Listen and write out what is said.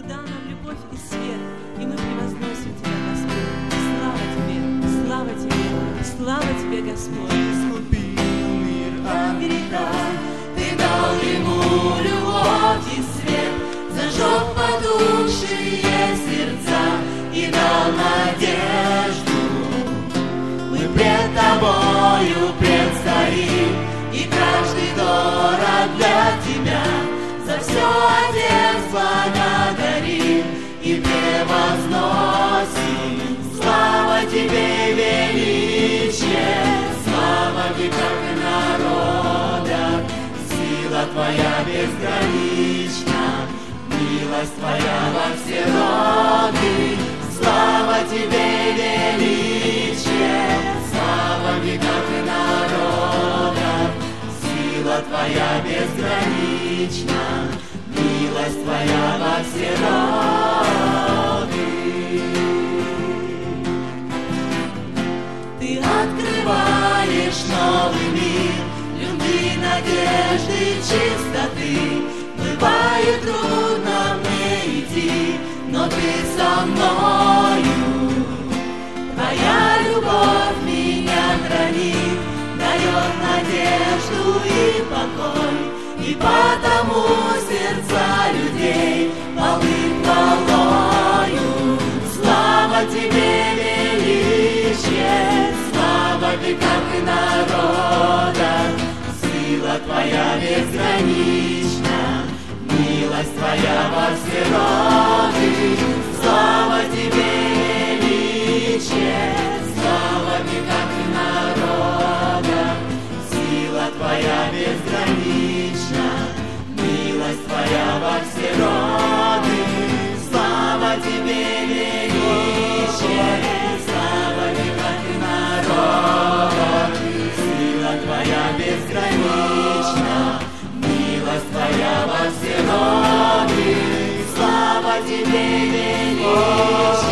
дал нам любовь и свет, и мы превозносим Тебя, Господь. Слава Тебе, слава Тебе, слава Тебе, Господь. Искупил мир от греха, Ты дал ему любовь и свет, зажег потухшие сердца и дал надежду. Мы пред Тобою предстоим, и каждый дорог для Тебя. За все, Отец, благодарим и превозносим. Слава Тебе, величие, слава в веках и народах. Сила Твоя безгранична, милость Твоя во все роды. Слава Тебе, величие, слава в веках и народах. Сила Твоя безгранична, милость Твоя во все роды. Ты открываешь новый мир, любви, надежды, чистоты. Бывает трудно мне идти, но Ты со мною. Твоя любовь меня хранит, дает надежду и покой, и потому сердца людей полны хвалою. Слава Тебе, величие, слава в веках и народах. Сила Твоя безгранична, милость Твоя во все роды. Слава Тебе, величие, слава в веках и народах. Сила Твоя безгранична, милость Твоя во все роды. Слава Тебе, величие, слава в веках и народах. Сила Твоя безгранична, милость Твоя во все роды. Слава Тебе, величие,